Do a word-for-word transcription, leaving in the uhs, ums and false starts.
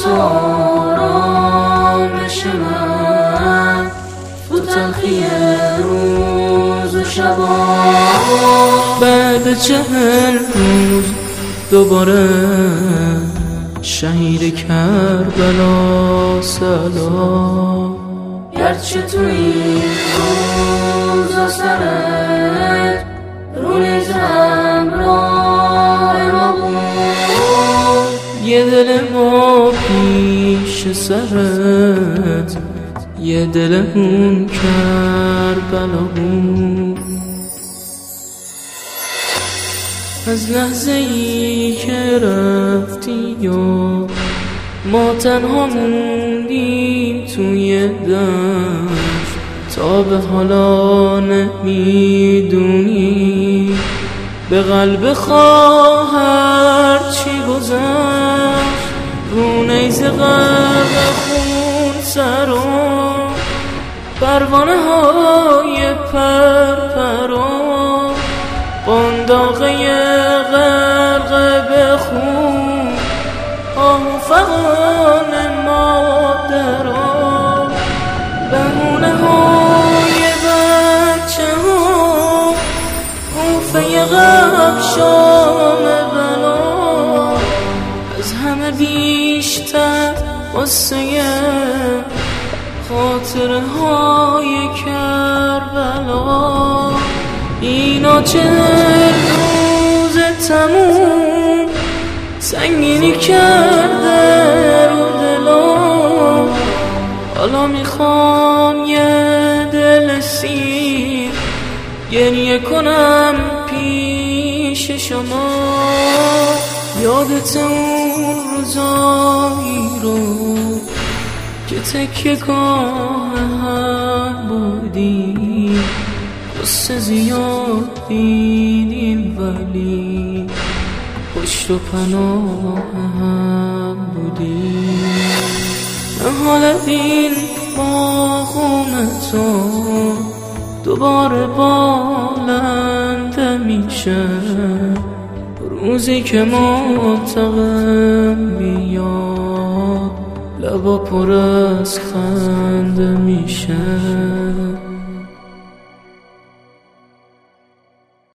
تو آرامش من، تو تلخی روز و شبا. بعد چهل روز دوباره شهید کربلا سلام. گرچه تو این روزا سرت رو نیز همراه ما بود، یه دل ما پیش سرت، یه دل اون کربلا بود. از لحظه ای که رفتی و ما تنها موندیم توی دشت، تا به حالا نمیدونی به قلب خواهر چی گذشت. رو نیزه غرق خون سر و پروانه های پرپرو، قنداقه غرق به خون آه فغان مادرها، بهونه های بچه ها، روفه غم شام بلا. از همه بیشتر قصه خاطره های کربلا. اینا چهل روز تموم سنگینی کرده رو دلم، حالا میخوام یه دل سیر گریه کنم پیش شما. یادت اون روزایی رو که تکیه گاه هم بودیم، قصه زیاد دیدیم ولی پشت و پناه هم بودیم. حال این باغم تو دوباره بالنده میشه، روزی که منتقم بیاد لبا پر از خنده میشه.